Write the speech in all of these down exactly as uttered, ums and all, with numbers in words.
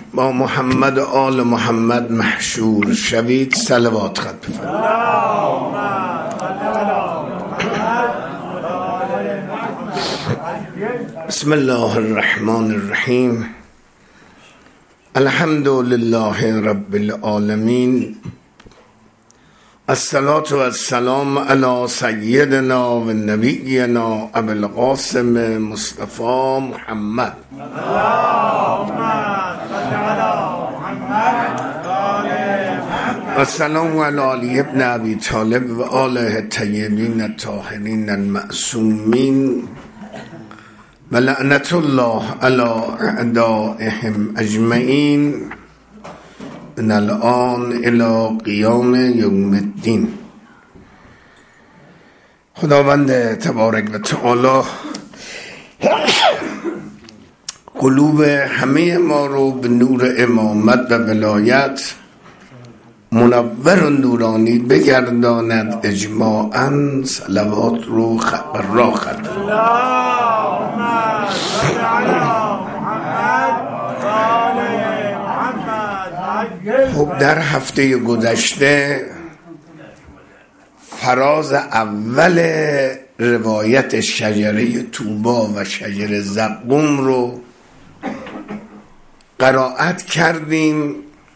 با محمد و آل محمد محشور شوید. صلوات خط بفرمایید. بسم الله الرحمن الرحیم. الحمد لله رب العالمین. الصلاة والسلام علی سیدنا و نبینا ابو القاسم مصطفى محمد. السلام علی علی ابن ابی طالب و آله الطیبین الطاهرین المعصومین و لعنت الله علی اعدائهم اجمعین من الان الی قیام یوم الدین. خداوند تبارک و تعالی قلوب همه ما رو به نور امامت و ولایت منور و نورانی بگرداند اجماعاً. صلوات رو را خط. خب در هفته گذشته فراز اول روایت شجره طوبا و شجر زقوم رو قرائت کردیم.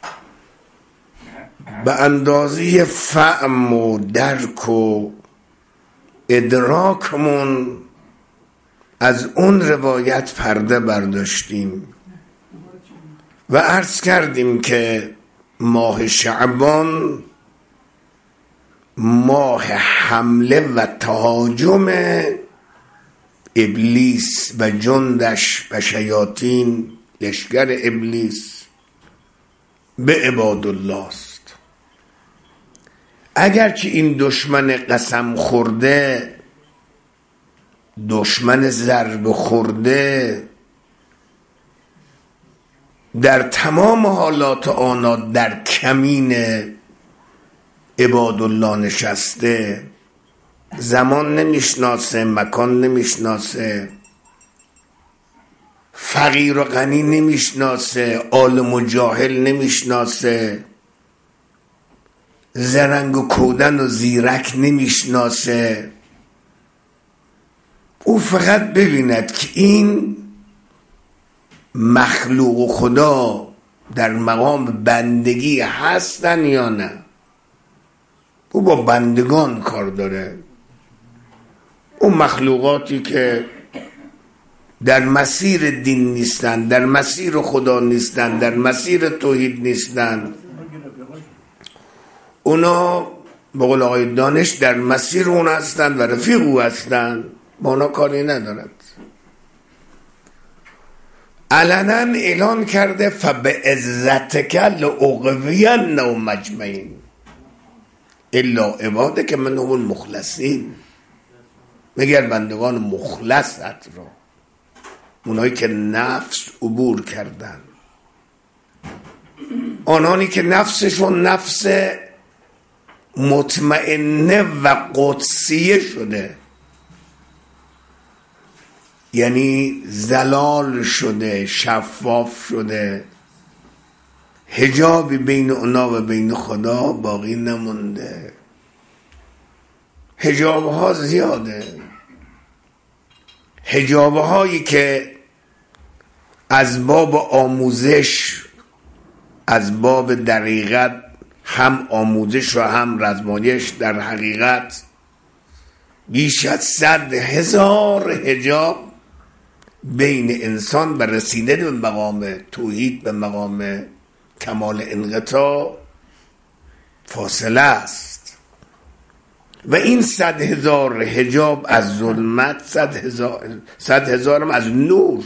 به اندازه فهم و درک و ادراکمون از اون روایت پرده برداشتیم و عرض کردیم که ماه شعبان ماه حمله و تهاجم ابلیس و جندش و شیاطین، لشکر ابلیس به عباد الله است. اگرچه این دشمن قسم خورده، دشمن ضرب خورده، در تمام حالات آنها در کمین عباد الله نشسته، زمان نمیشناسه، مکان نمیشناسه، فقیر و غنی نمیشناسه، عالم و جاهل نمیشناسه، زرنگ و کودن و زیرک نمیشناسه. او فقط ببیند که این مخلوق خدا در مقام بندگی هستن یا نه. او با بندگان کار داره. اون مخلوقاتی که در مسیر دین نیستن، در مسیر خدا نیستن، در مسیر توحید نیستن، اونا به قول آقای دانش در مسیر اون هستن و رفیق او هستن، با اونا کاری ندارد. علنا اعلان کرده فبعزتک لاغوینهم اجمعین الا عبادک منهم المخلصین. مگر بندگان مخلصت را، اونایی که نفس عبور کردن، آنانی که نفسشون نفس مطمئنه و قدسیه شده، یعنی زلال شده، شفاف شده، حجابی بین اونا و بین خدا باقی نمونده. حجاب ها زیاده، حجاب هایی که از باب آموزش، از باب دقیقت، هم آموزش و هم رزمایش، در حقیقت بیش از صد هزار حجاب بین انسان و رسیدن به مقام توحید، به مقام کمال انقطاع فاصله است. و این صد هزار حجاب از ظلمت، صد هزار صد هزارم از نور.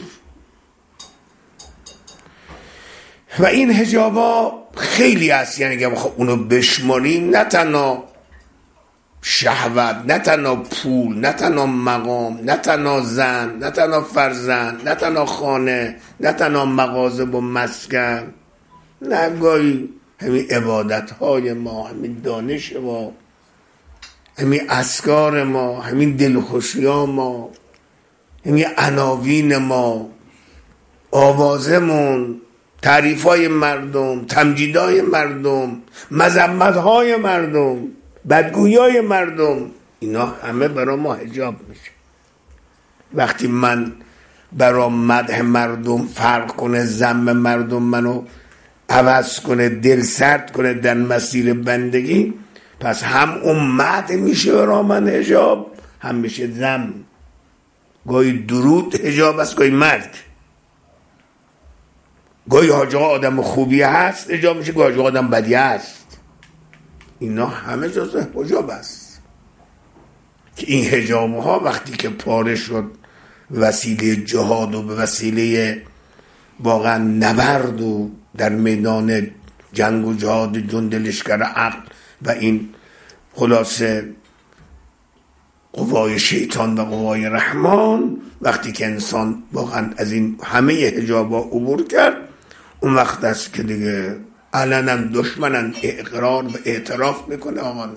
و این حجابا خیلی هست، یعنی که خب اونو بشماریم، نه تنها شهوت، نه تنها پول، نه تنها مقام، نه تنها زن، نه تنها فرزند، نه تنها خانه، نه تنها مغازه و مسکن، نه گاهی همین عبادت های ما، همین دانش ما، همین اسکار ما، همین دلخوشی ها ما، همین عناوین ما، آوازمون، تعریفای مردم، تمجیدهای مردم، مذمتهای مردم، بدگویای مردم، اینا همه برای ما حجاب میشه. وقتی من برای مدح مردم فرق کنه، ذم مردم منو عوض کنه، دل سرد کنه در مسیر بندگی، پس هم اون مدح میشه برای من حجاب، هم میشه ذم. گاهی درود حجاب است، گاهی مرگ. گاهی حاجا آدم خوبی هست حجاب میشه، گاهی آدم بدی هست. اینا همه جزء حجاب است که این حجاب ها وقتی که پاره شد وسیله جهاد و به وسیله واقعا نبرد و در میدان جنگ و جهاد جند لشکر عقل و این خلاصه قوای شیطان و قوای رحمان، وقتی که انسان واقعا از این همه حجابا عبور کرد، اون وقت است که دیگه علنا دشمنن اقرار و اعتراف میکنه. آقا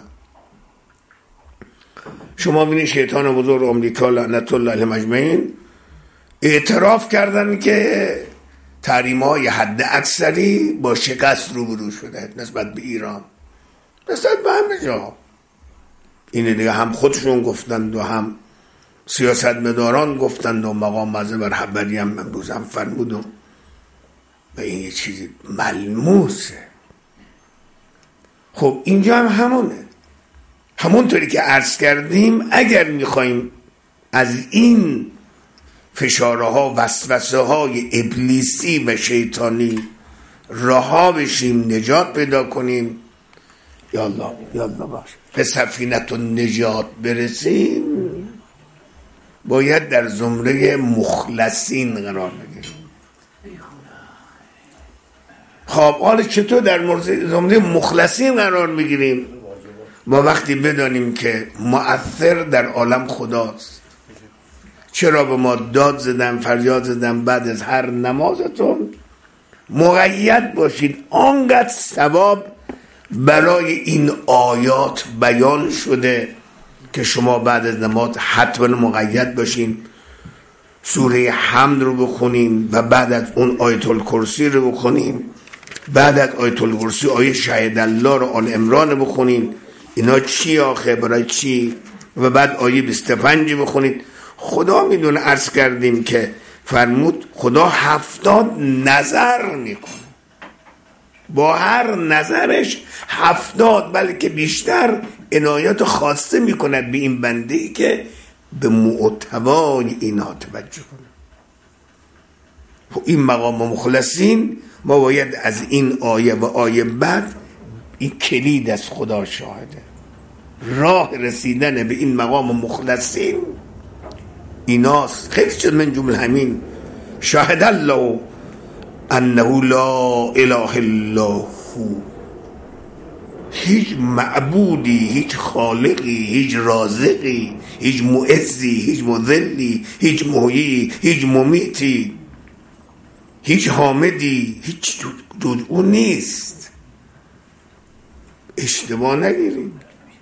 شما بینید شیطان بزرگ امریکا لعنت الله علیهم اجمعین اعتراف کردن که تحریم های حد اکثری با شکست روبرو شده نسبت به ایران، نسبت به همه جا. اینه دیگه هم خودشون گفتند و هم سیاستمداران گفتند و مقام معظم رهبری هم امروز هم فرمود و این یه چیزی ملموسه. خب اینجا هم همونه، همونطوری که عرض کردیم اگر میخوایم از این فشارها وسوسه های ابلیسی و شیطانی رها بشیم، نجات پیدا کنیم، یالله یالله باش به سفینت و نجات برسیم، باید در زمره مخلصین قرار بگیریم. خب حالا چطور در زمره مخلصین قرار بگیریم؟ ما وقتی بدانیم که مؤثر در عالم خداست. چرا به ما داد زدن، فریاد زدن بعد از هر نمازتون مقید باشید آنقدر ثواب برای این آیات بیان شده که شما بعد از نماز حتما مقید باشین سوره حمد رو بخونین و بعد از اون آیت الکرسی رو بخونین، بعد از آیت الکرسی آیه شهید الله رو آل عمران رو بخونین. اینا چی آخه؟ برای چی؟ و بعد آیه بیست و پنج بخونید. خدا میدونه، عرض کردیم که فرمود خدا هفتاد نظر میکنه، با هر نظرش هفتاد بلکه بیشتر عنایت خاصه میکند به این بنده‌ای که به محتوای اینا توجه کنه. این مقام مخلصین ما باید از این آیه و آیه بعد، این کلید از خدا شاهده، راه رسیدن به این مقام مخلصین ایناست. خیلی شد من جمله همین شاهد الله انه لا اله الا هو، هیچ معبودی، هیچ خالقی، هیچ رازقی، هیچ معزی، هیچ مذلی، هیچ محیی، هیچ ممیتی، هیچ حامدی، هیچ جز او نیست. اشتباه نگیریم.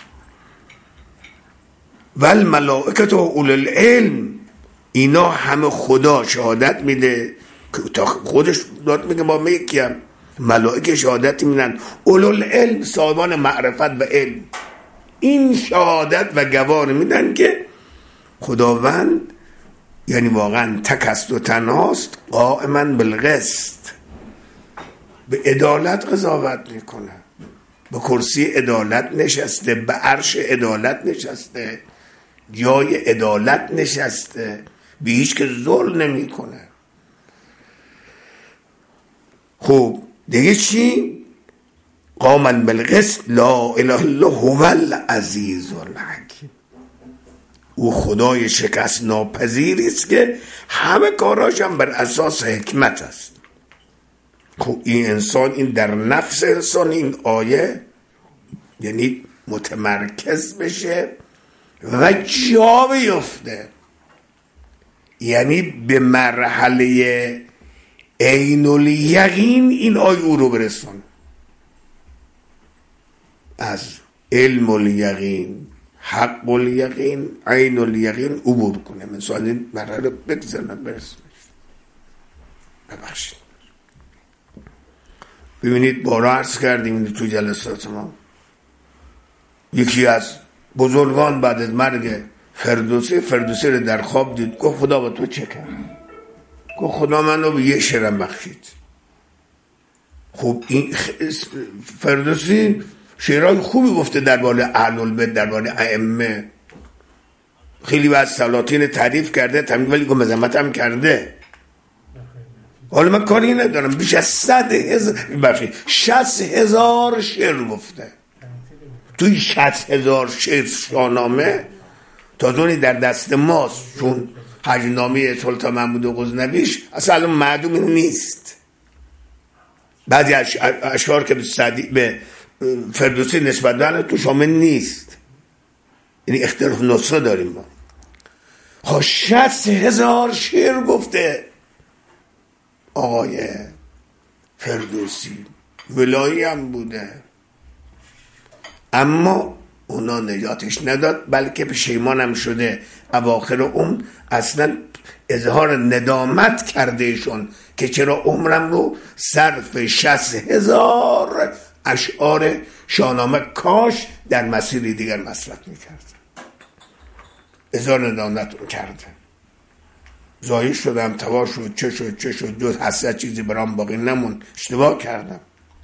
والملائکه اولو العلم، اینا همه خدا شهادت میده، تا خودش داد میگه ما میکیم، ملائکه شهادت میدن، اولو العلم صاحبان معرفت و علم، این شهادت و گواهی میدن که خداوند یعنی واقعا تک است و تنهاست، قائما بالقسط، به عدالت قضاوت میکنه، به کرسی عدالت نشسته، به عرش عدالت نشسته، جای عدالت نشسته، به هیچ که ظلم نمیکنه. خب دیگه چی؟ قائما بالقسط لا اله الا هو العزیز الحکیم، او خدای شکست ناپذیری است که همه کاراش هم بر اساس حکمت است. خب این انسان، این در نفس انسان این آیه یعنی متمرکز بشه و جا بیفته، یعنی به مرحله عین الیقین این آیه او رو برسون، از علم الیقین، حق الیقین، عین الیقین عبور کنه. من سوال این مرحله بگذارم برسونش. ببخشید. ببینید بارا عرض کردیم تو جلسات ما، یکی از بزرگان بعد از مرگ فردوسی فردوسی رو در خواب دید، گفت خدا با تو چه کرد؟ گفت خدا منو به یه شعرم بخشید. خب این فردوسی شعرهای خوبی گفته درباره اهل البیت، درباره ائمه، خیلی از سلاطین تعریف کرده، تمیز ولی گفت مذمت هم کرده. حالا من کاری ندارم، بیش از صد هزار شصت هزار شعر گفته. توی شصت هزار شعر شاهنامه تازونی در دست ماست، چون حجنامه سلطان محمود غزنویش اصلا معدوم نیست. بعضی اشعار که به فردوسی نسبت دارن تو شامل نیست، یعنی اختلاف نسخه داریم ما. ها شصت هزار شعر گفته آقای فردوسی، ولایی هم بوده، اما اونا نجاتش نداد، بلکه پشیمان هم شده. اواخر عمر اصلا اظهار ندامت کرده ایشون که چرا عمرم رو صرف شصت هزار اشعار شاهنامه کاش در مسیری دیگر مصرف میکرد. اظهار ندامت رو کرده. زایی شدم، تباه شد، چه شد چه شد، جز حسرت چیزی برام باقی نمون، اشتباه کردم.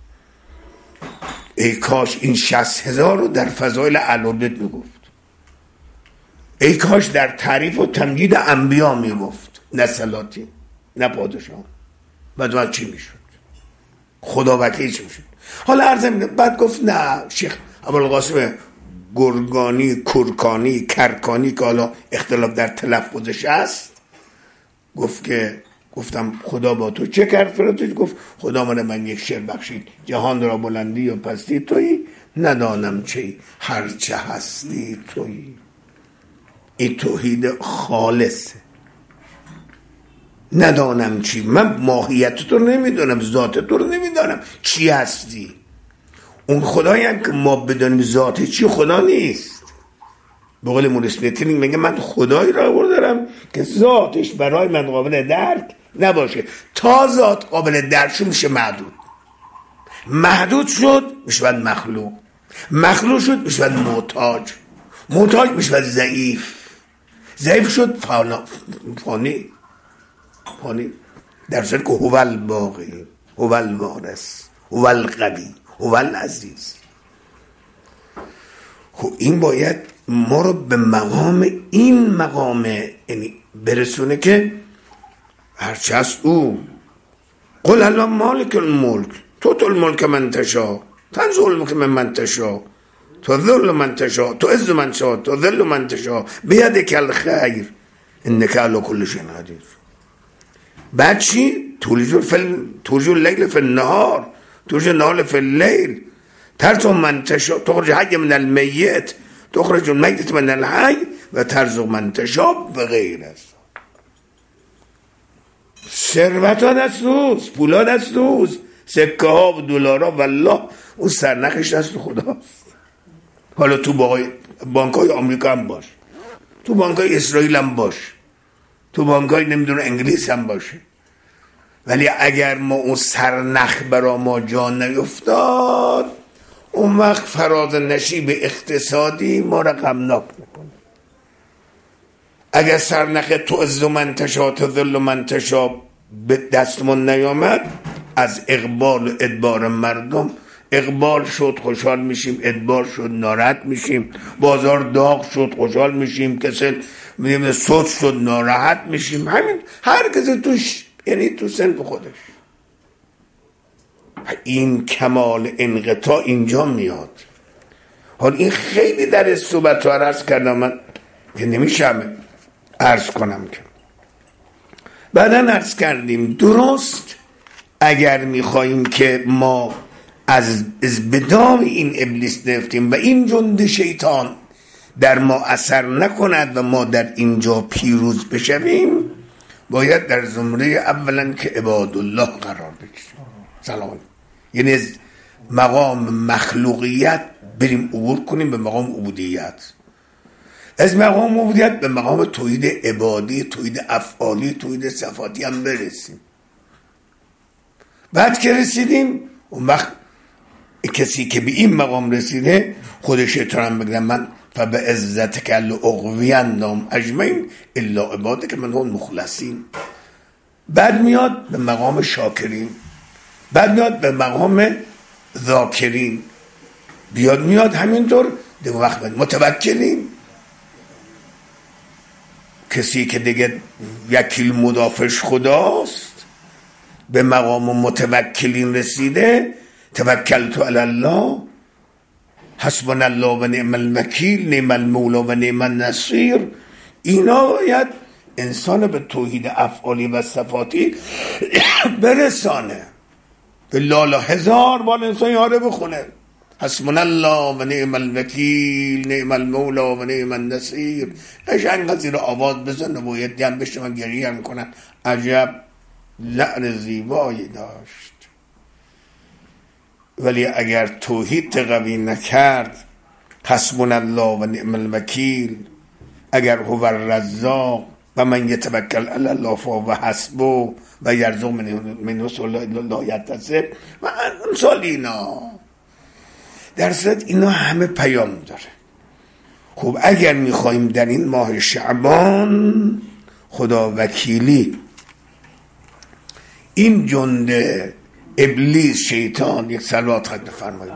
ای کاش این شصت هزار رو در فضایل اهل بیت میگفت، ای کاش در تعریف و تمجید انبیا میگفت، نه سلاطین نه پادشاه. بعد بعد چی میشد؟ خدا وکیل چی میشد؟ حالا عرض میده بعد گفت نه شیخ ابوالقاسم گرگانی کرکانی کرکانی که حالا اختلاف در تلفظش است، گفت که گفتم خدا با تو چه کرد؟ فراتوش گفت خدا من من یک شعر بخشید، جهان را بلندی و پستی تویی، ندانم چی هرچه هستی تویی. این توحید خالصه. ندانم چی، من ماهیت تو رو نمیدونم، ذات تو رو نمیدونم چی هستی. اون خدایی هم که ما بدانیم ذات چی، خدا نیست. به قول موریس لیتینینگ میگه من خدایی را آوردم که ذاتش برای من قابل درک نباشه. تا ذات قابل درک شد میشه محدود، محدود شد میشه مخلوق، مخلوق شد میشه محتاج، محتاج میشه ضعیف، ضعیف شد فانی فانی در صورتی که هو الباقی هو الوارث هو القوی هو العزیز. خب این باید ما رو به مقام این مقام یعنی برسونه که هرچه هست او. قل الله مالک الملک تؤتی الملک من تشاء تنزع الملک من تشاء تذل من تشاء تعز من تشاء تذل من تشاء بیدک الخیر انک علی کل شیء قدیر. بعد چی؟ تولج الفل تولج اللیل فی النهار تولج النهار فی اللیل ترزق من تشاء تخرج الحی من المیت تخرج المیت من الحی و ترزق من تشاء و غیر است. ثروت ها دست اوست، پولا دست اوست، سکه ها و دلارا والله اون سرنخش دست خداست. حالا تو بانک های آمریکا هم باش، تو بانک های اسرائیل هم باش، تو بانک های نمیدونه انگلیس هم باشه، ولی اگر ما اون سرنخ برا ما جا نیفتاد اون وقت فراز نشیب اقتصادی ما را غمناک میکنه. اگر سرنخ تو عز من تشاء تذل من تشاء به دستمون نیامد، از اقبال و ادبار مردم، اقبال شد خوشحال میشیم، ادبار شد ناراحت میشیم، بازار داغ شد خوشحال میشیم، کسل میگیم صوت شد ناراحت میشیم. همین هر کسی توش یعنی تو سن خودش. این کمال انقطاع اینجا میاد. حالا این خیلی در صحبت ها عرض کردم من که نمیشم عرض کنم که بعدا عرض کردیم درست اگر میخواییم که ما از بدام این ابلیس نفتیم و این جند شیطان در ما اثر نکند و ما در اینجا پیروز بشویم، باید در زمره اولا که عباد الله قرار بگیریم. سلام. یعنی از مقام مخلوقیت بریم عبور کنیم به مقام عبودیت، از مقام عبودیت به مقام توحید عبادی، توحید افعالی، توحید صفاتی هم برسیم. بعد که رسیدیم اون وقت کسی که به این مقام رسیده خودش شیطان بگم من فبه عزتک لأغوینهم اجمعین الا عبادک منهم مخلصین. بعد میاد به مقام شاکرین، بعد میاد به مقام ذاکرین، بیاد میاد همینطور دو وقت متوکلین. کسی که دیگه وکیل مدافعش خداست به مقام متوکلین رسیده، توکلت علی الله حسبنا الله و نعم الوکیل نعم المولا و نعم النصیر. اینا باید انسان به توحید افعالی و صفاتی برسانه. بالله هزار بار انسان یاره بخونه حسبنا الله و نعم الوکیل نعم المولا و نعم النصیر، قشنگ از زیر آواز بزنه و یه دم بشنن گریه هم کنن عجب لعن زیبایی داشت. ولی اگر توحید قوی نکرد، حسبنا الله و نعم الوکیل، اگر هو الرزاق و من یتوکل علی الله فهو حسبه و یرزق من لا یحتسب و امثال اینا، در صورت اینا همه پیام داره. خب اگر میخوایم در این ماه شعبان خدا وکیلی این جنده ابلیس شیطان، یک صلوات خواهد بفرمایید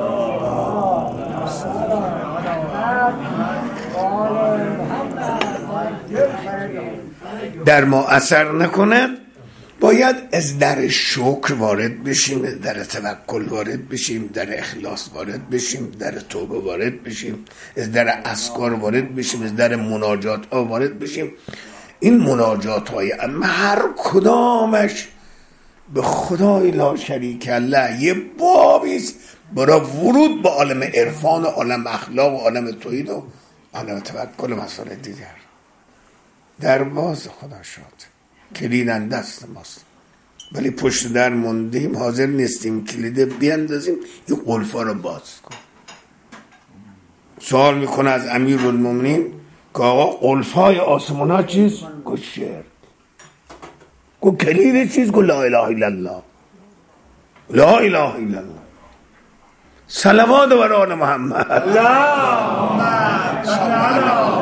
در ما اثر نکند، باید از در شکر وارد بشیم، در توکل وارد بشیم، در اخلاص وارد بشیم، در توبه وارد بشیم، از در اذکار وارد بشیم، از در مناجات ها وارد بشیم. این مناجات های اما هر کدامش به خدای لا شریک له یه بابیست برای ورود به عالم عرفان و عالم اخلاق و عالم توحید و عالم توکل و مسائل دیگر. در باز خدا شد، کلید دست ماست، ولی پشت در موندیم، حاضر نیستیم کلیده بیاندازیم یه قلفا رو باز کن. سوال میکنه از امیرالمومنین که آقا قلفای آسمان ها چیست؟ گفت شرک. گفت کلید چیست؟ گفت لا اله الا الله. لا اله الا الله. صلوات بر آل محمد. اللهم صل علی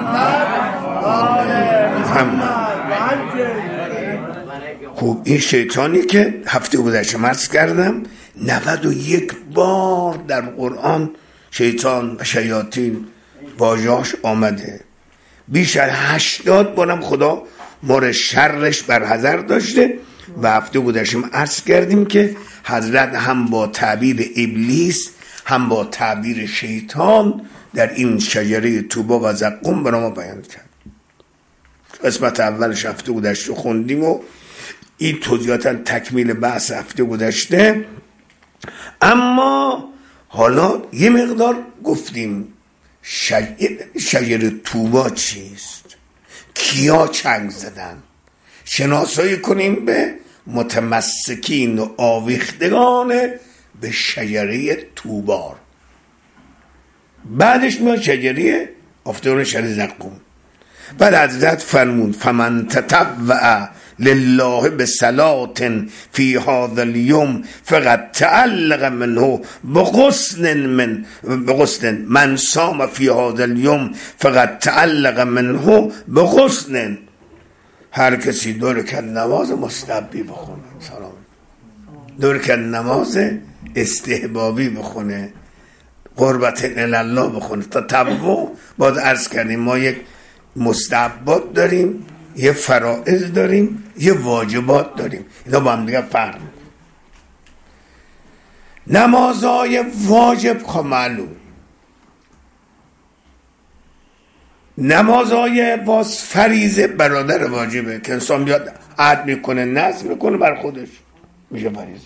محمد. خب این شیطانی که هفته گذشته عرض کردم نود و یک بار در قرآن شیطان و شیاطین واژه‌اش آمده، بیش از هشتاد بارم خدا مورد شرش بر حذر داشته و هفته گذشته عرض کردیم که حضرت هم با تعبیر ابلیس هم با تعبیر شیطان در این شجره توبه و زقوم برای ما بیان کرد. قسمت اولش هفته گذشته خوندیم و این توضیحاتا تکمیل بحث هفته گذشته. اما حالا یه مقدار گفتیم شجره توبه چیست، کیا چنگ زدن، شناسایی کنیم به متمسکین و آویختگان به شجره توبار. بعدش میاد شجره افتادن شجره زقوم. بعد حضرت فرمون فمن تطوع لله بصلات فی هذا اليوم فقد تعلق منه بغصن من بغصن من صام فی هذا اليوم فقد تعلق منه بغصن. هر کسی دو رکعت نماز مستحبی بخونه، سلام، دو رکعت نماز استحبابی بخونه، قربت الله بخونه. تطوع باز عرض کردیم ما یک مستحبات داریم، یه فرائض داریم، یه واجبات داریم، اینا با هم دیگه فرق. نمازهای واجب خب معلوم، نمازهای باز فریضه برادر واجبه که انسان بیاد عهد میکنه نذر میکنه بر خودش میشه فریضه.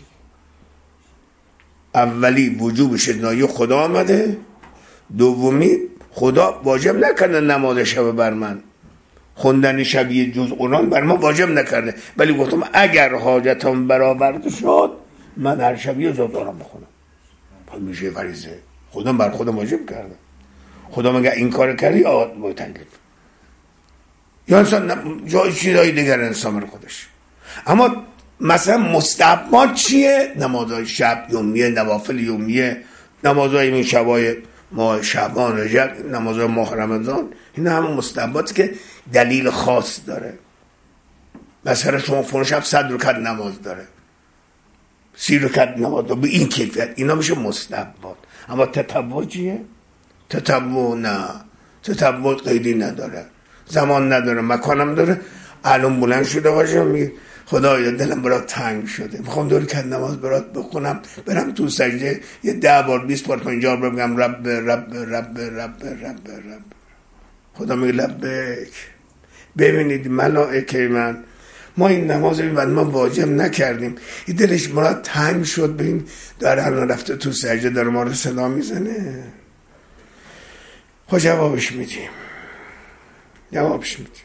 اولی وجوب شدنایی خدا آمده، دومی خدا واجب نکرده نماز شب بر من، خوندن شبیه جز قرآن بر ما واجب نکرده، ولی گفتم اگر حاجتم برآورده شد من هر شبیه جز قرآن بخونم، پس میشه فریضه. خدا بر خودم واجب کرده. خدا مگه این کار کردی آقا با تکلیف یا انسان جای چیزای دیگر انسان بر خودش. اما مثلا مستحبات چیه؟ نمازهای شب یومیه، نوافل یومیه، نمازهای این شبای ماه شعبان، رجب، نمازهای ماه رمضان، این همه مستحباتی که دلیل خاص داره. مثلا شما فلان شب صد رکعت نماز داره، سی رکعت نماز داره، به این کیفیت، اینا میشه مستحبات. اما تطوع چیه؟ تطوع نه، تطوع قیدی نداره، زمان نداره، مکانم داره. الان بلند شده باشه میگه خدایا دلم برات تنگ شده، میخوام دو رکعت نماز برات بخونم، برم تو سجده یه ده بار بیست بار پنجاه بار بگم رب رب رب رب رب رب. خدا میگه لبیک. ببینید ملائکه من، ما این نماز این بعد ما واجب نکردیم، این دلش برات تنگ شد، ببین داره الان رفته تو سجده داره ما رو صدا میزنه. خب جوابش میدیم، جوابش میدیم.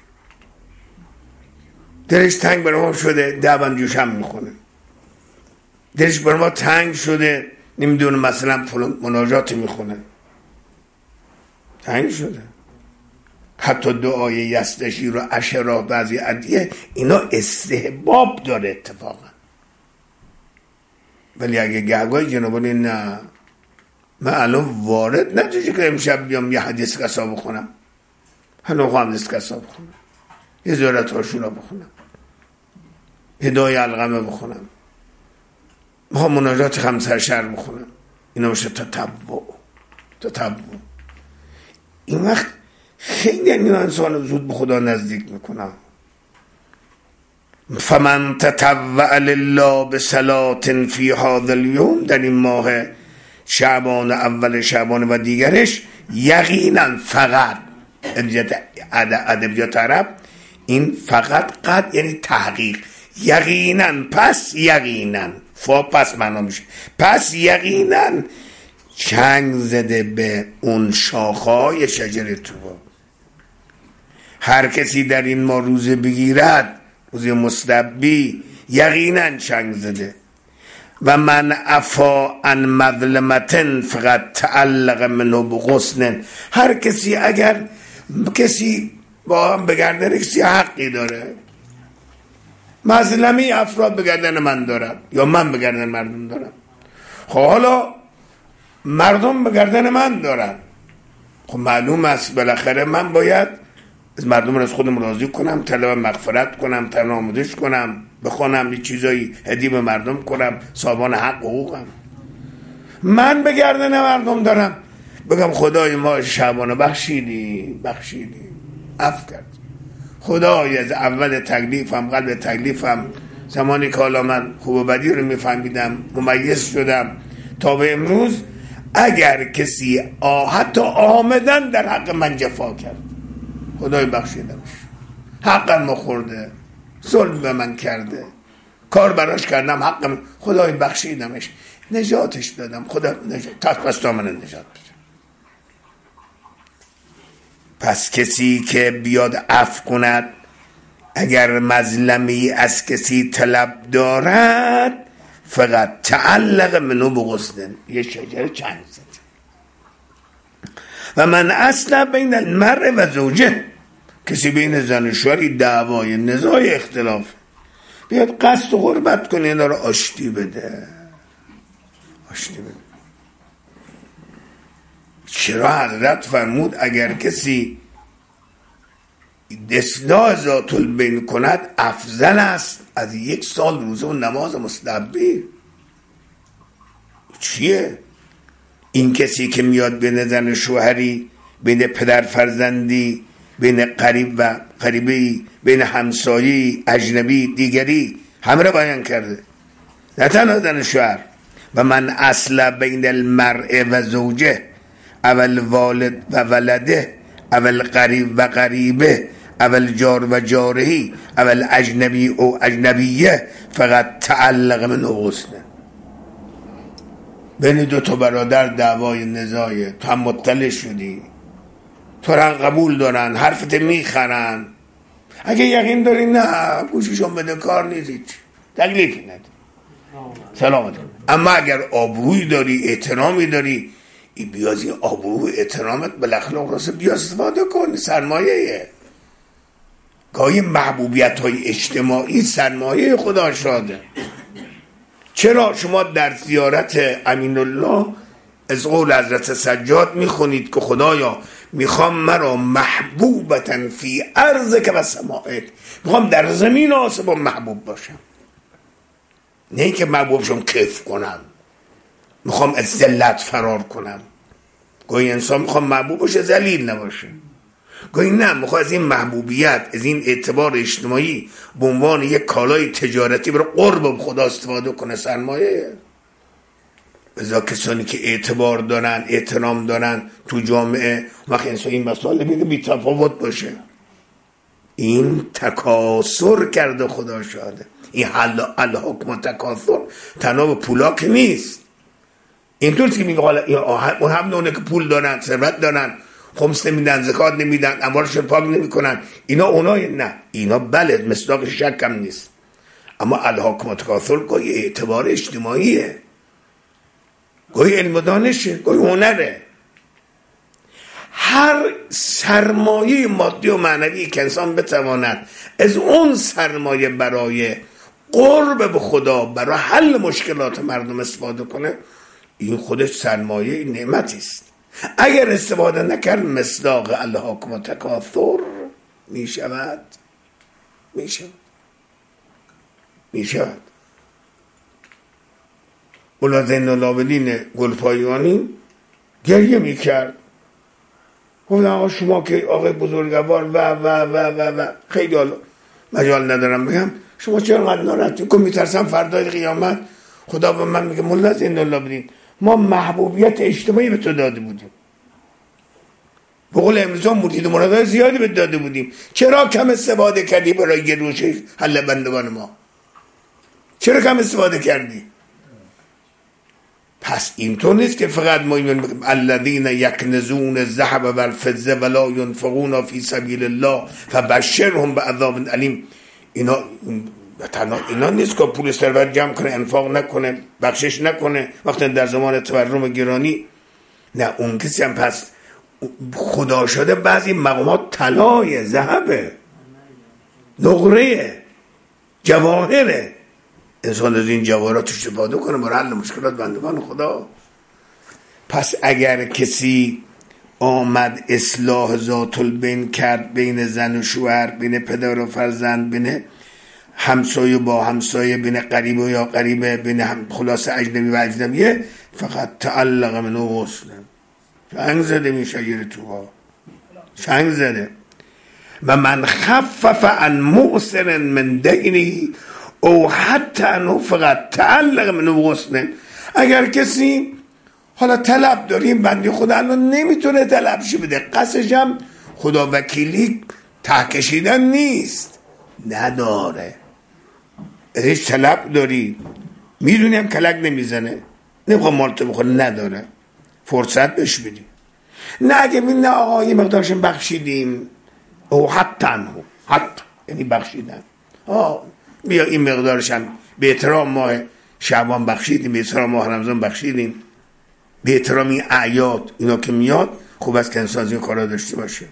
دلش تنگ برای ما شده دعوان جوشم میخونه، دلش برای ما تنگ شده نمیدونه مثلا فلان مناجات میخونه، تنگ شده. حتی دعای یستشی رو عشرا بعضی ادیه اینا استحباب داره اتفاقا. ولی اگه گهگاهی جنابالی نه، من الان وارد نتوشه که امشب بیام یه حدیث قصا بخونم، هنو خواهم حدیث قصا بخونم، یه زیارت هاشورا بخونم، هدای علقمه بخونم، میخوام مناجات خمسر شهر بخونم. اینا میشه تتبع. تتبع این وقت خیلی این انسان زود به خدا نزدیک میکنم. فمن تطوع لله بصلاة فی هذا اليوم، در این ماه شعبان، اول شعبان و دیگرش، یقینا فقط ادبیات عرب این فقط قد یعنی تحقیق، یقینا پس یقینا فا پس معنا میشه، پس یقینا چنگ زده به اون شاخهای شجر طوبا. هر کسی در این ما روزه بگیرد، روزه مستحبی، یقینا چنگ زده. و من عفا عن مظلمتن فقط تعلق منه بغصن. هر کسی اگر کسی با هم بگردن کسی حقی داره، مظلمی افراد بگردن من دارم یا من بگردن مردم دارم، خب حالا مردم بگردن من دارن، خب معلوم است بالاخره من باید از مردم از خودم راضی کنم، طلب مغفرت کنم، تنامدش کنم، بخونم یه چیزایی هدیه به مردم کنم، صاحبان حق حقوقم. من به گردن مردم دارم بگم خدای ما شعبانو بخشیدی بخشیدی عفو کرد، خدای از اول تکلیفم قلب تکلیفم زمانی که حالا من خوب و بدی رو میفهمیدم ممیز شدم تا به امروز، اگر کسی حتی آمدن در حق من جفا کرد خدای بخشیدمش، حقم مخورده، ظلم به من کرده، کار براش کردم حقم، خدای بخشیدمش، نجاتش دادم، خدا نجات تا پس تا من نجات بده. پس کسی که بیاد عفو کند اگر مظلمی از کسی طلب دارد، فقط تعلق منو بغصن، یه شجر چنگ زد. و من اصلا بین المرء و زوجه، کسی بین زن و شوهری دعوای نزاع اختلاف بیاد قصد و قربت کنه اینا رو آشتی بده، آشتی بده. چرا حضرت فرمود اگر کسی اصلاح ذات البین کند افضل است از یک سال روزه و نماز مستحبی. چیه؟ این کسی که میاد بین زن شوهری، بین پدر فرزندی، بین قریب و قریبی، بین همسایی اجنبی دیگری، همه را بیان کرده، نه تنها زن شوهر. و من اصل بین المرء و زوجه اول والد و ولده اول قریب و قریبه اول جار و جارهی اول اجنبی و اجنبیه فقط تعلق من غصنه. بین دو تا برادر دعوای نزاعه، تو هم مطلع شدی، تو را قبول دارن، حرفت میخرن، اگه یقین داری نه گوششون بده کار نیزید، تکلیفی نده، سلامت. اما اگر آبروی داری، احترامی داری، ای بیازی آبروی احترامت بالاخره راسه بیا استفاده کن، سرمایه‌ایه. گاهی محبوبیت های اجتماعی سرمایه خدا شاده. چرا شما در زیارت امین الله از قول حضرت سجاد میخونید که خدایا میخوام مرا محبوبتن فی ارضک و سمائک، میخوام در زمین و آسمان محبوب باشم، نه که محبوب شم کیف کنم، میخوام از ذلت فرار کنم. گاهی انسان میخوام محبوب باشه ذلیل نباشه، گاهی نه میخوام از این محبوبیت، از این اعتبار اجتماعی به عنوان یک کالای تجارتی برای قرب خدا استفاده کنه، سرمایه. بذار کسانی که اعتبار دارن، احترام دارن تو جامعه، وقتی انسان این مسائل میگه بی تفاوت باشه. این تکاثر کرده خدا شاده. این حل الحکم تکاثر تنها به پولا که نیست. اینطور که میگه اون هم اونه که پول دارن، ثروت دارن، خمس نمیدن، زکات نمیدن، اموالشون پاک نمیکنن، اینا اونای نه، اینا بله مصداق شک هم نیست، اما الحکم تکاثر گاهی اعتبار اجتماعیه، گاهی علم و دانشه، گاهی هنره. هر سرمایه مادی و معنوی که انسان بتواند از اون سرمایه برای قرب به خدا، برای حل مشکلات مردم استفاده کنه، این خودش سرمایه نعمتی است. اگر استفاده نکرد مصداق الحکم تکاثر می شود می شود می شود. مولا زین العابدین گلپایگانی گریه می کرد، گفت آقا شما که آقای بزرگوار و و و و و خیلی حالا مجال ندارم بگم، شما چرا انقدر ناراحتید؟ که میترسم فردای قیامت خدا به من میگه مولا زین العابدین ما محبوبیت اجتماعی به تو داده بودیم، به قول امروز مرید و مرادای زیادی به داده بودیم، چرا کم استفاده کردی برای گروش حل بندگان ما؟ چرا کم استفاده کردی؟ پس اینطور نیست که فقط ما میگیم الذین یکنزون الذهب والفضه ولا ينفقون فی سبیل الله فبشرهم بعذاب الیم. اینا تنها اینا نیست که پول ثروت جمع کنه، انفاق نکنه، بخشش نکنه وقتی در زمان تورم گرانی، نه اون کسی هم پس خدا شده بعضی مقامات طلای، ذهبه، نقره، جواهره، انسان از این جواهرات استفاده کنه برای حل مشکلات بندگان خدا. پس اگر کسی آمد اصلاح ذات البین کرد بین زن و شوهر، بین پدر و فرزند، بین همسایه با همسایه، بین قریب و یا قریبه، بین هم خلاص اجنبی و اجنبیه، فقط تعلق منو غسل شنگ زده می شگیر توها، شنگ زده. و من خفف عن مؤسر من دینی او حتی انو فقط تعلق منو غسل. اگر کسی حالا طلب داریم بندی خدا الان نمیتونه طلبشی بده، قصش هم خدا وکیلی ته کشیدن نیست، نداره، ازش طلب داری، میدونیم کلک نمیزنه، نمیخوام مالتو بخوره، نداره، فرصت بهش بدیم. نه اگه می نه آقا یه مقدارشم بخشیدیم او حتی انو، حتی یعنی بخشیدن، آه بیا این مقدارشم به احترام ماه شعبان بخشیدیم، به احترام ماه رمضان بخشیدیم، به احترام این اعیاد اینا که میاد، خوب است که انسان این کارا داشته باشه.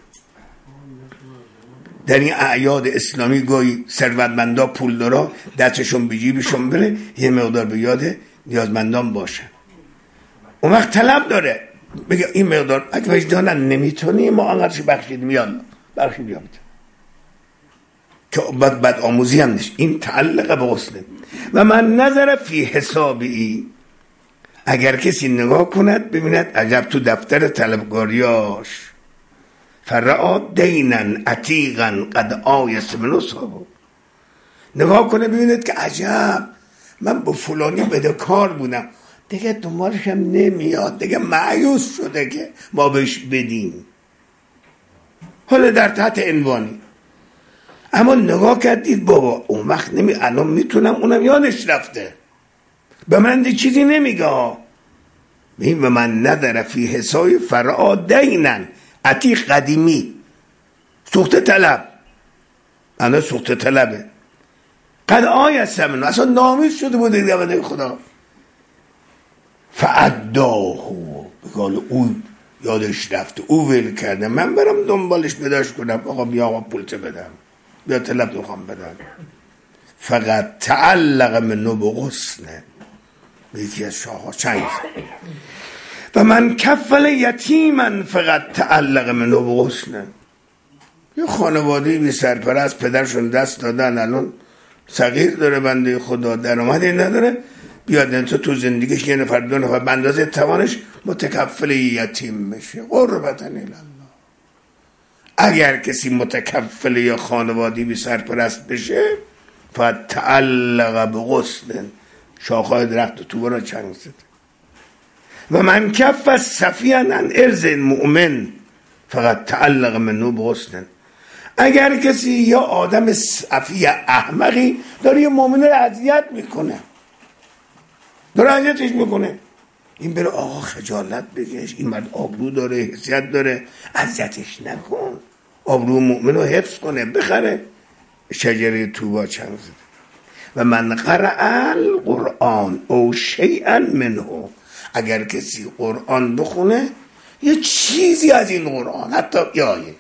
در این اعیاد اسلامی گاهی ثروتمندا پولدارا دستشون به جیبشون بره، یه مقدار به یاد نیازمندان باشه. اون وقت طلب داره بگه این مقدار اگه وجدانن نمیتونی ما انقدرش بخشیدیم، یالا بخشیدیم که بد بد آموزی هم نیست. این تعلق به غسله. و من نظر فی حسابی، اگر کسی نگاه کند ببیند عجب تو دفتر طلبگاریاش فرعا دینن عتیقا قد آیس من اصحابه، نگاه کنه ببیند که عجب من با فلانی بدهکار بودم، دیگه دنبالش هم نمیاد، دیگه مایوس شده که ما بهش بدیم، حالا در تحت عنوانی. اما نگاه کردید بابا اون وقت نمی الان میتونم اونم یادش رفته، به من دی چیزی نمیگه ها. و من نداره فی حسای فرعا دینن عتیق، قدیمی، سوخته طلب، انا سوخته طلبه، قد آیت منو، اصلا نامیز شده بوده دیگه خدا، فعداه، بگال او یادش رفته، او ویل کرده، من برم دنبالش بداش کنم آقا بیا آقا پولت بدم، بیا طلب میخوام بدن. فقط تعلق منو بغصنه، یکی از شاه ها چنگ و من کفل یتیمن فقط تعلق منو بغصنه. یه خانواده بی سرپرست پدرشون دست دادن، الان صغیر داره بنده خدا، درآمدی نداره، بیاد تو تو زندگیش یه نفر دو نفر به اندازه توانش متکفل یتیم بشه. قربتن الله. اگر کسی متکفل یا خانوادی بی سرپرست بشه فقط تعلق بغصن، شاخهای درخت تو برا چنگ زده. و من کف از صفیان ان ارز مؤمن فقط تعلق منو بغصن. اگر کسی یا آدم صفی احمقی داره یه مؤمن رو اذیت میکنه، داره اذیتش میکنه، این بره آقا خجالت بکش، این مرد آبرو داره، حیثیت داره، اذیتش نکن، آبرو مؤمن رو حفظ کنه، بخره. شجره طوبی چنگ زده. و من قرأ القرآن او شیئا منه، اگر کسی قرآن بخونه یه چیزی از این قرآن، حتی یه آیه،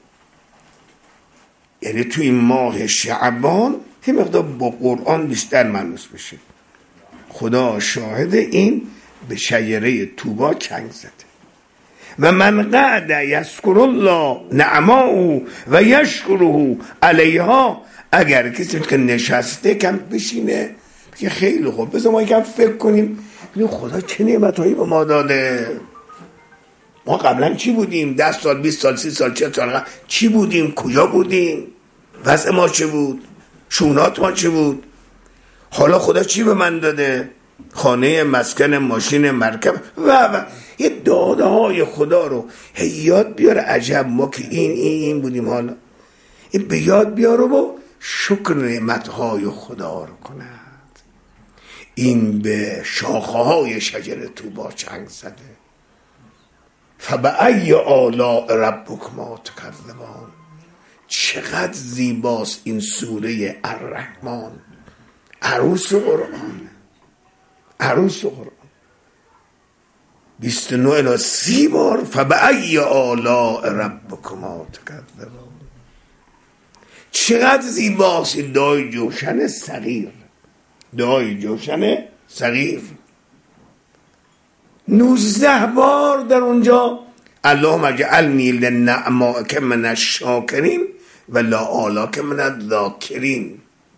یعنی توی این ماه شعبان یه مقدار با قرآن بیشتر مانوس بشه، خدا شاهد این به شجره طوبی چنگ زده. و من قعد یذکر الله نعماء و یشکره علیها، اگر کسی که نشسته کم بشینه که خیلی خوب، بذار ما یکم فکر کنیم خدا چه نعمتایی به ما داده. ما قبلا چی بودیم؟ ده سال، بیست سال، سی سال، چه سال چی بودیم؟ کجا بودیم؟ وضع ما چه بود؟ شونات ما چه بود؟ حالا خدا چی به من داده؟ خانه، مسکن، ماشین، مرکب و و یه داده های خدا رو هی یاد بیاره. عجب ما که این این این بودیم، حالا این به یاد بیاره و شکر نعمت های خدا رو کند. این به شاخه های شجره طوبی چنگ زده. فبأی آلاء ربکما تکذبان. چقدر زیباست این سوره الرحمن، عروس قرآن، عروس قرآن. بیست و نه الی سی بار فبأی آلاء ربکما تکذبان. چقدر زیباست این دعای جوشن صغیر، دعای جوشن صغیر. نوزده بار در اونجا اللهم اجعلنی لنعمائک من الشاکرین و لا آلاک من الذاکرین.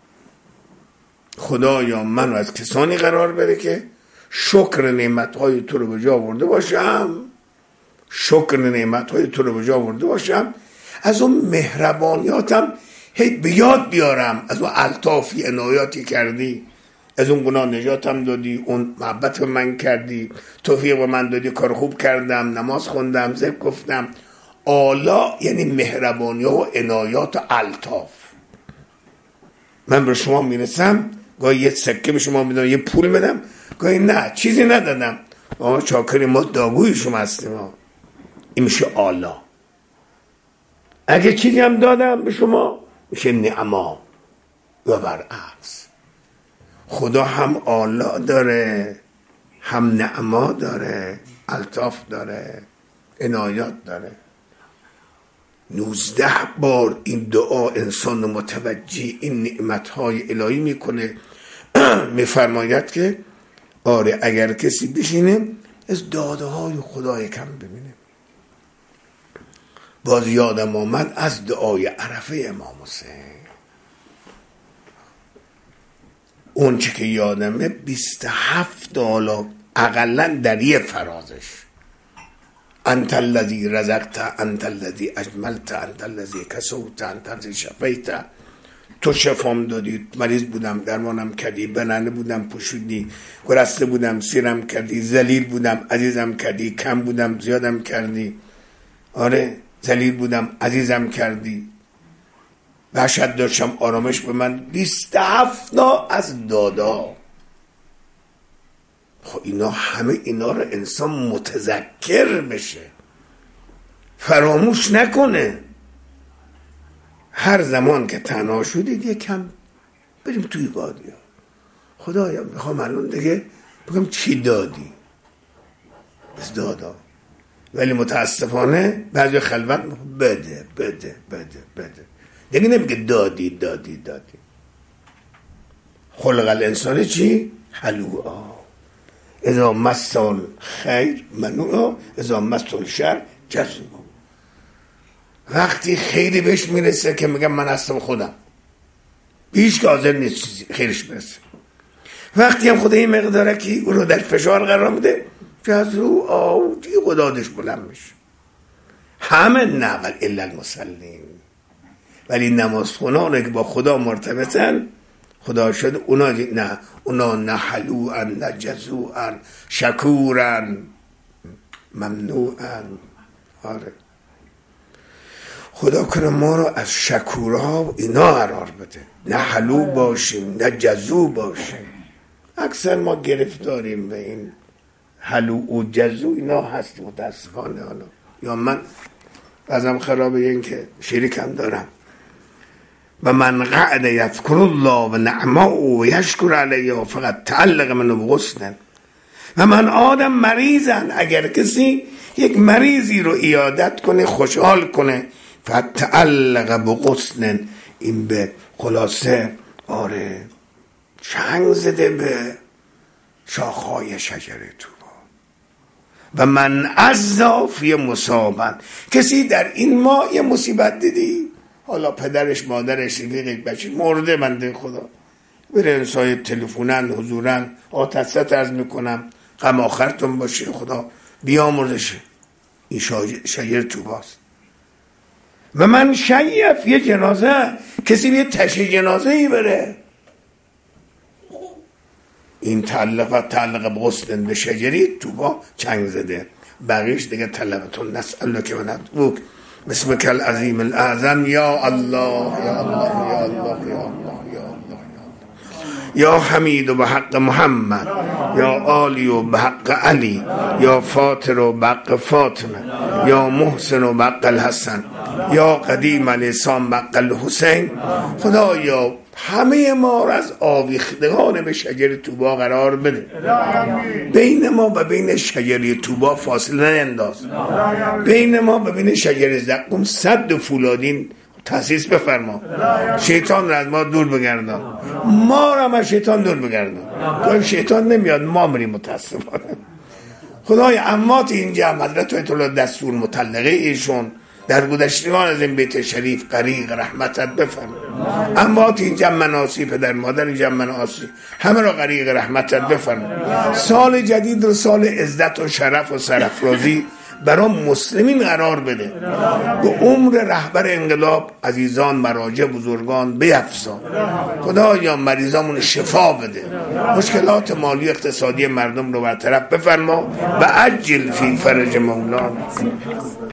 خدایا من رو از کسانی قرار بده که شکر نعمتهای تو رو به جا آورده باشم، شکر نعمتهای تو رو به جا آورده باشم، از اون مهربانیاتم هی به یاد بیارم، از اون الطافی عنایاتی کردی، از اون گناه نجاتم دادی، اون محبت به من کردی، توفیق به من دادی، کار خوب کردم، نماز خوندم، ذکر گفتم. آلا یعنی مهربانی و عنایات و الطاف. من به شما میرسم، گاهی یه سکه به شما میدم، یه پول میدم، گاهی نه چیزی ندادم، آقا چاکری ما داگوی شما هستیم، این میشه آلا. اگه چیزی هم دادم به شما میشه نعما. و برعکس خدا هم آلا داره، هم نعما داره، الطاف داره، عنایات داره. نوزده بار این دعا انسان متوجه این نعمتهای الهی میکنه. میفرماید که آره اگر کسی بشینه از داده های خدای کم ببینه. باز یادم آمد از دعای عرفه امام حسین، اون چی که یادمه بیست هفت حالا اقلا در یه فرازش، انت الذی رزقت، انت الذی اجملت، انت الذی کسوت، انت الذی شفیت. تو شفام دادی، مریض بودم درمانم کردی، بنانه بودم پوشیدی، گرسنه بودم سیرم کردی، ذلیل بودم عزیزم کردی، کم بودم زیادم کردی. آره ذلیل بودم عزیزم کردی، وحشت داشتم آرامش به من. بیست هفت نا از دادا. خب اینا همه اینا رو انسان متذکر بشه، فراموش نکنه. هر زمان که تنها شدید یکم بریم توی وادیا، خدایا میخوام الان دیگه بگم چی دادی، از دادا. ولی متاسفانه بعضی خلوت بده بده بده بده دیگه نمیگه دادی دادی دادی. خلق الانسان چی؟ حلوعا اذا مس الخیر منوعا اذا مس الشر جزوعا. وقتی خیری بهش میرسه که میگم من هستم خودم، هیچ که حاضر نیست چیزی خیرش برسه. وقتی هم خدا این مقداره که او رو در فشار قرار میده جزوعا دیگه قدادش بلند میشه. همه نه ولی الا المصلین، ولی نماز خونانه که با خدا مرتبطن خدا شد اونا نه، اونا نه حلوعن نه جزوعن شکورن ممنوعن. آره خدا کنه ما رو از شکورها اینا قرار بده، نه حلو باشیم نه جزو باشیم. اکثر ما گرفتاریم به این حلو و جزو اینا هست متاسفانه. حالا یا من ازم خرابه این که شریکم دارم و من قعد یذکر الله و نعمه و یشکر علیه فقط تعلق منو بغسنن. و من آدم مریضن، اگر کسی یک مریضی رو عیادت کنه خوشحال کنه فقط تعلق بغسنن، این به خلاصه آره چنگ زده به شاخهای شجره طوبا. و من عزا فی مصابن، کسی در این ماه یه مصیبت دیدی، حالا پدرش مادرش رفیق بچه مرده بنده خدا، بره انسای تلفونن حضورن آتست عرض میکنم غم آخرتون باشه خدا بیامرزشه. این شجر طوباست. و من شیف یه جنازه، کسی به تشییع جنازه ای بره، این تعلق تعلق بغسلن به شجری طوبا چنگ زده. بقیش دیگه طلبتون نسألک و ندعوک بسمک العظیم الاعظم یا الله یا الله یا الله یا الله یا الله یا حمید و به حق محمد یا آلی و به حق علی یا فاطر و به حق فاطمه یا محسن و به حق الحسن یا قدیم الاسلام به حق الحسین. خدایا همه ما را از آویختگان به شجر طوبا قرار بده، بین ما و بین شجر طوبا فاصله نینداز، بین ما و بین شجر زقوم سد فولادین تأسیس بفرما، شیطان را از ما دور بگردان، ما را از شیطان دور بگردان. تو شیطان نمیاد ما مریم متاسفانه. خدای اموات این جمع حضرت آیت الله دستور مطلقه ایشون در گذشتگان از این بیت شریف غریق رحمتت بفرما. اموات این جمع مناسی پدر مادر این جمع مناسی همه را غریق رحمتت بفرما. سال جدید رو سال عزت و شرف و سرافرازی برای مسلمین قرار بده. به عمر رهبر انقلاب عزیزان مراجع بزرگان بیفزا. خدایا مریضامون شفا بده، مشکلات مالی اقتصادی مردم رو برطرف بفرما و عجل فی فرج مولانا.